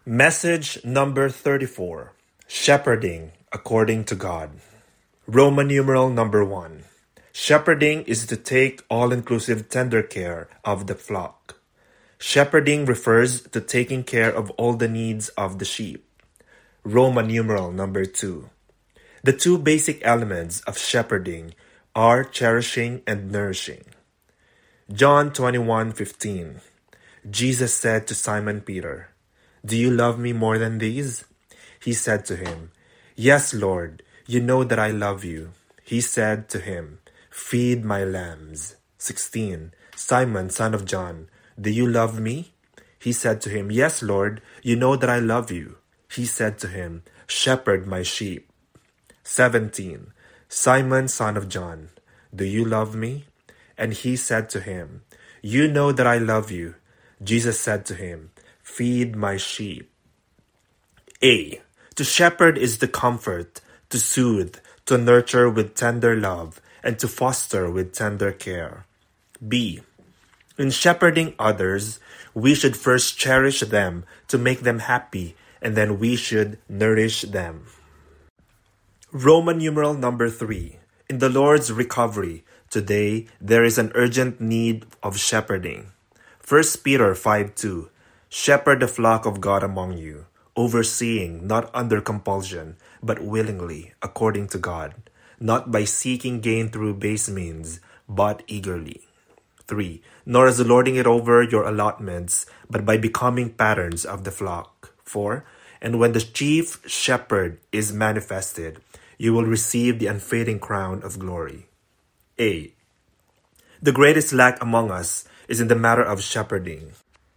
Message number 34. Shepherding according to God. Roman numeral number 1. Shepherding is to take all-inclusive tender care of the flock. Shepherding refers to taking care of all the needs of the sheep. Roman numeral number 2. The two basic elements of shepherding are cherishing and nourishing. John 21:15. Jesus said to Simon Peter, "Do you love me more than these?" He said to him, "Yes, Lord, you know that I love you." He said to him, "Feed my lambs." 16. Simon, son of John, "Do you love me?" He said to him, "Yes, Lord, you know that I love you." He said to him, "Shepherd my sheep." 17. Simon, son of John, "Do you love me?" And he said to him, "You know that I love you." Jesus said to him, "Feed my sheep." A. To shepherd is to comfort, to soothe, to nurture with tender love, and to foster with tender care. B. In shepherding others, we should first cherish them to make them happy, and then we should nourish them. Roman numeral number 3. In the Lord's recovery, today there is an urgent need of shepherding. 1 Peter 5:2. Shepherd the flock of God among you, overseeing, not under compulsion, but willingly, according to God, not by seeking gain through base means, but eagerly. 3. Nor as lording it over your allotments, but by becoming patterns of the flock. 4. And when the chief shepherd is manifested, you will receive the unfading crown of glory. A. The greatest lack among us is in the matter of shepherding.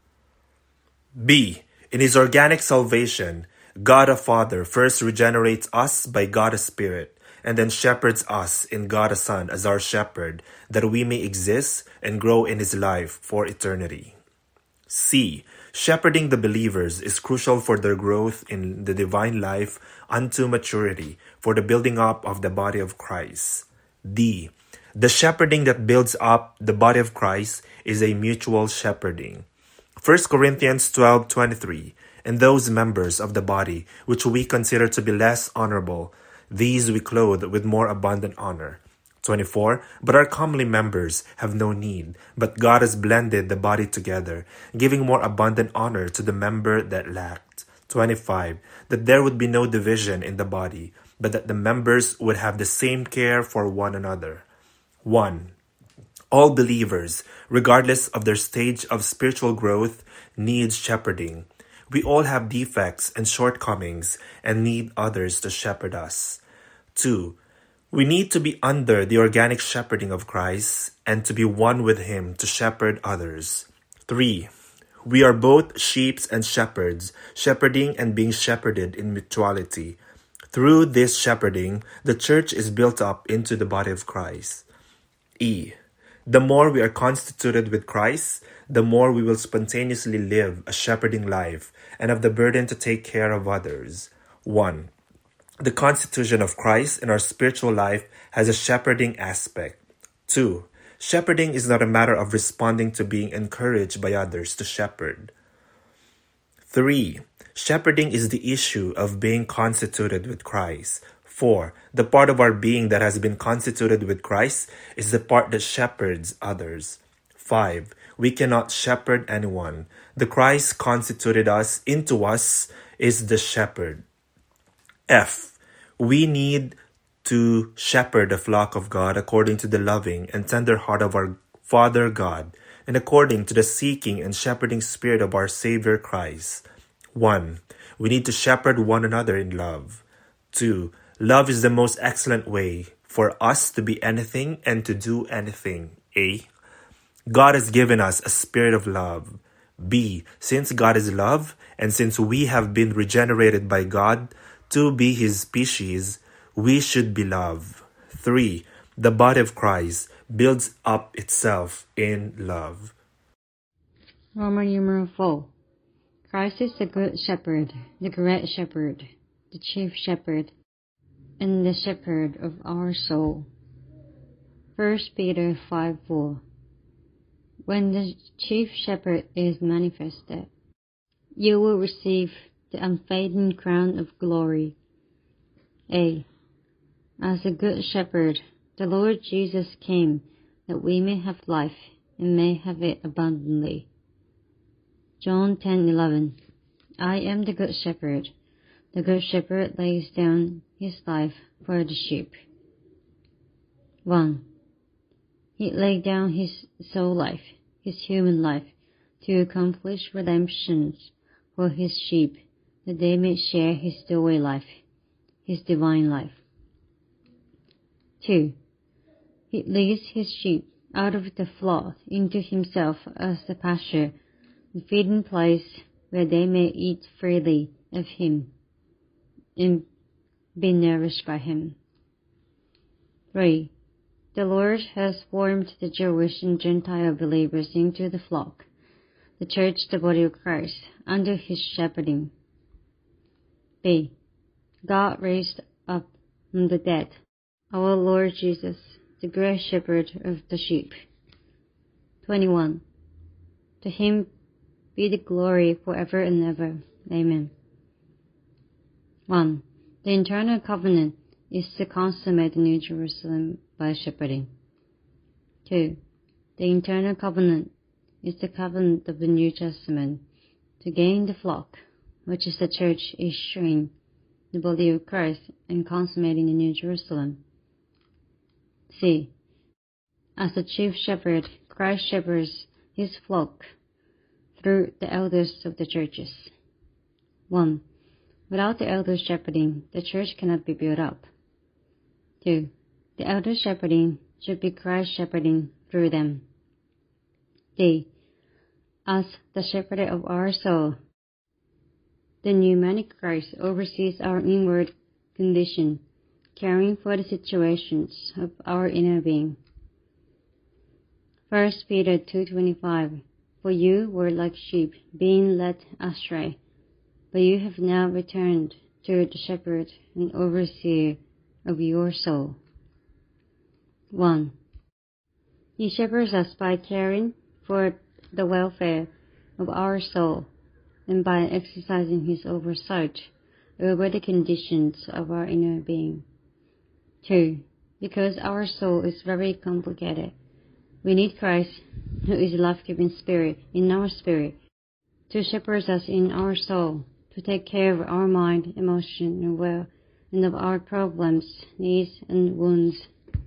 B. In his organic salvation, God the Father first regenerates us by God the Spirit, and then shepherds us in God the Son as our shepherd, that we may exist and grow in his life for eternity. C. Shepherding the believers is crucial for their growth in the divine life unto maturity, for the building up of the body of Christ. D. The shepherding that builds up the body of Christ is a mutual shepherding. 1 Corinthians 12:23. And those members of the body which we consider to be less honorable, these we clothe with more abundant honor. 24. But our comely members have no need, but God has blended the body together, giving more abundant honor to the member that lacked. 25. That there would be no division in the body, but that the members would have the same care for one another. 1. All believers, regardless of their stage of spiritual growth, needs shepherding. We all have defects and shortcomings and need others to shepherd us. 2. We need to be under the organic shepherding of Christ and to be one with him to shepherd others. 3. We are both sheep and shepherds, shepherding and being shepherded in mutuality. Through this shepherding, the church is built up into the body of Christ. E. The more we are constituted with Christ, the more we will spontaneously live a shepherding life and have the burden to take care of others. 1. The constitution of Christ in our spiritual life has a shepherding aspect. 2. Shepherding is not a matter of responding to being encouraged by others to shepherd. 3. Shepherding is the issue of being constituted with Christ. 4. The part of our being that has been constituted with Christ is the part that shepherds others. 5. We cannot shepherd anyone. The Christ constituted us into us is the shepherd. F. We need to shepherd the flock of God according to the loving and tender heart of our Father God, and according to the seeking and shepherding spirit of our Savior Christ. 1. We need to shepherd one another in love. 2. Love is the most excellent way for us to be anything and to do anything. A. God has given us a spirit of love. B. Since God is love, and since we have been regenerated by God to be his species, we should be love. 3. The body of Christ builds up itself in love. Roman numeral 4. Christ is the good shepherd, the great shepherd, the chief shepherd, and the shepherd of our soul. 1 Peter 5:4. When the chief shepherd is manifested, you will receive the unfading crown of glory. A. As a good shepherd, the Lord Jesus came that we may have life and may have it abundantly. John 10:11. I am the good shepherd. The good shepherd lays down his life for the sheep. 1. He laid down his soul life, his human life, to accomplish redemption for his sheep, that they may share his Zoe life, his divine life. 2. He leads his sheep out of the flock into himself as the pasture, the feeding place where they may eat freely of him and be nourished by him. 3. The Lord has formed the Jewish and Gentile believers into the flock, the church, the body of Christ, under his shepherding. B. God raised up from the dead our Lord Jesus, the great shepherd of the sheep. 21. To him be the glory forever and ever. Amen. 1. The internal covenant is to consummate the New Jerusalem by shepherding. 2. The internal covenant is the covenant of the New Testament to gain the flock, which is the church issuing the body of Christ and consummating the New Jerusalem. C. As the chief shepherd, Christ shepherds his flock through the elders of the churches. 1. Without the elders shepherding, the church cannot be built up. 2. The elders shepherding should be Christ shepherding through them. D. As the shepherd of our soul, the pneumanic Christ oversees our inward condition, caring for the situations of our inner being. 1 Peter 2:25. For you were like sheep being led astray, but you have now returned to the shepherd and overseer of your soul. 1. He shepherds us by caring for the welfare of our soul and by exercising his oversight over the conditions of our inner being. 2. Because our soul is very complicated, we need Christ, who is the life-giving spirit in our spirit, to shepherd us in our soul, to take care of our mind, emotion, and will, and of our problems, needs, and wounds.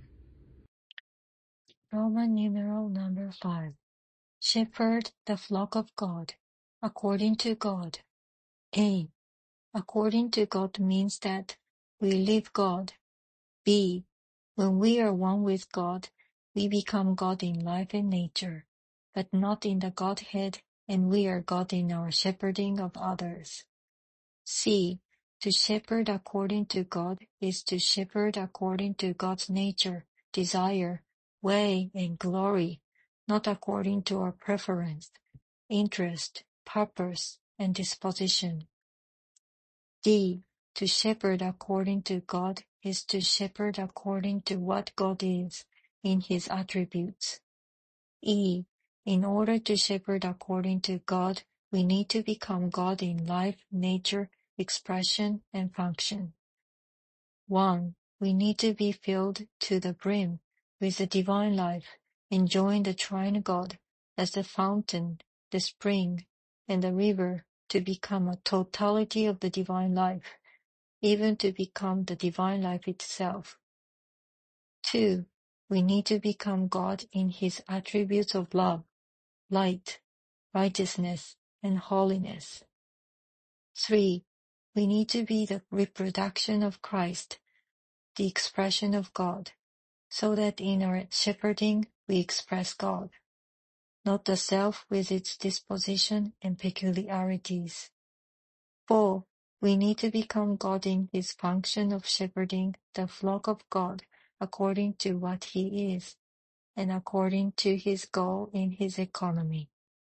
Roman numeral number 5. Shepherd the flock of God, according to God. A. According to God means that we live God. B. When we are one with God, we become God in life and nature, but not in the Godhead, and we are God in our shepherding of others. C. To shepherd according to God is to shepherd according to God's nature, desire, way, and glory, not according to our preference, interest, purpose, and disposition. D. To shepherd according to God is to shepherd according to what God is in his attributes. E. In order to shepherd according to God, we need to become God in life, nature, expression, and function. 1. We need to be filled to the brim with the divine life, enjoying the Trine God as the fountain, the spring, and the river, to become a totality of the divine life, even to become the divine life itself. 2. We need to become God in his attributes of love, light, righteousness, and holiness. 3. We need to be the reproduction of Christ, the expression of God, so that in our shepherding we express God, not the self with its disposition and peculiarities. 4. We need to become God in his function of shepherding the flock of God according to what he is, and according to his goal in his economy.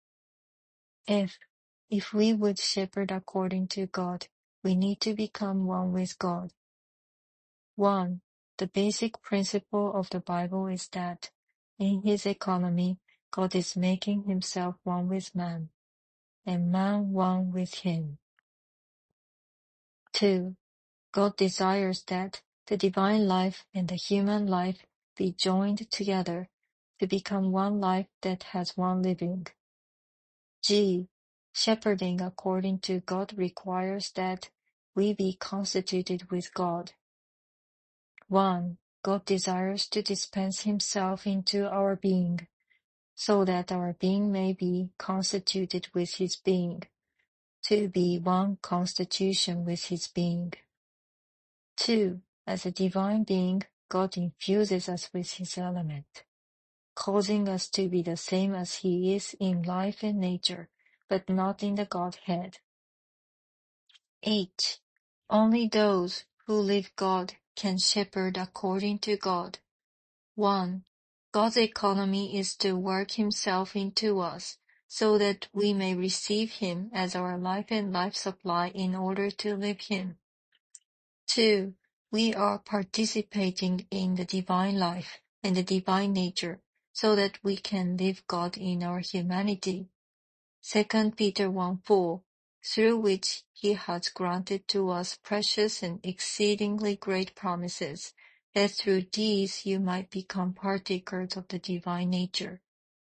If we would shepherd according to God, we need to become one with God. 1. The basic principle of the Bible is that, in his economy, God is making himself one with man, and man one with him. 2. God desires that the divine life and the human life be joined together to become one life that has one living. G. Shepherding according to God requires that we be constituted with God. 1. God desires to dispense himself into our being, so that our being may be constituted with his being, to be one constitution with his being. 2. As a divine being, God infuses us with his element, causing us to be the same as he is in life and nature, but not in the Godhead. 8. Only those who live God can shepherd according to God. 1. God's economy is to work himself into us, so that we may receive him as our life and life supply in order to live him. 2. We are participating in the divine life and the divine nature, so that we can live God in our humanity. 2 Peter 1:4, through which he has granted to us precious and exceedingly great promises, that through these you might become partakers of the divine nature.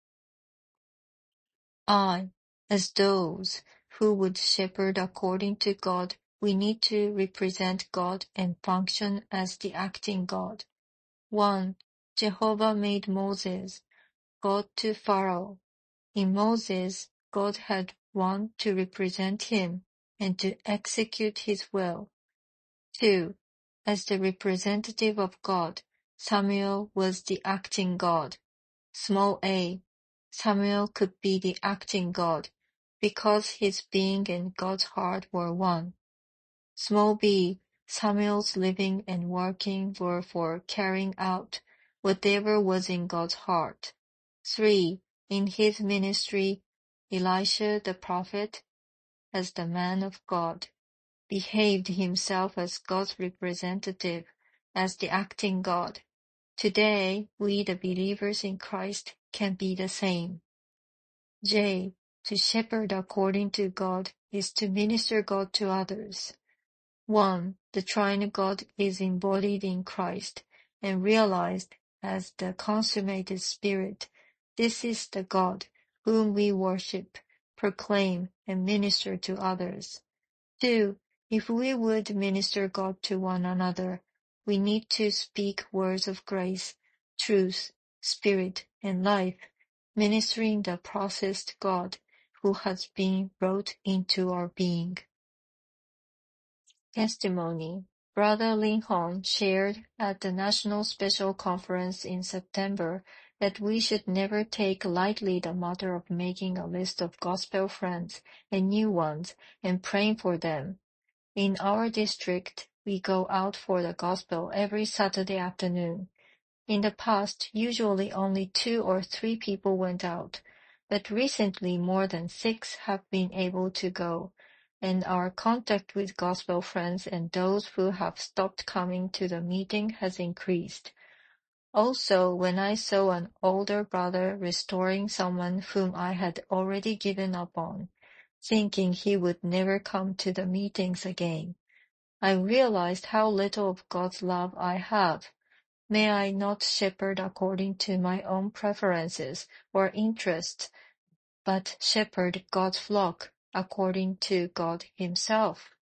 As those who would shepherd according to God, we need to represent God and function as the acting God. 1. Jehovah made Moses, God to Pharaoh. In Moses, God had one to represent him and to execute his will. 2. As the representative of God, Samuel was the acting God. Small a. Samuel could be the acting God, because his being and God's heart were one. Small b. Samuel's living and working were for carrying out whatever was in God's heart. 3. In his ministry, Elisha the prophet, as the man of God, behaved himself as God's representative, as the acting God. Today, we the believers in Christ can be the same. J. To shepherd according to God is to minister God to others. 1. The Trine God is embodied in Christ and realized as the consummated Spirit. This is the God whom we worship, proclaim, and minister to others. 2. If we would minister God to one another, we need to speak words of grace, truth, spirit, and life, ministering the processed God who has been brought into our being. Testimony. Brother Lin Hong shared at the National Special Conference in September that we should never take lightly the matter of making a list of gospel friends and new ones and praying for them. In our district, we go out for the gospel every Saturday afternoon. In the past, usually only 2 or 3 people went out, but recently more than 6 have been able to go, and our contact with gospel friends and those who have stopped coming to the meeting has increased. Also, when I saw an older brother restoring someone whom I had already given up on, thinking he would never come to the meetings again, I realized how little of God's love I have. May I not shepherd according to my own preferences or interests, but shepherd God's flock according to God himself.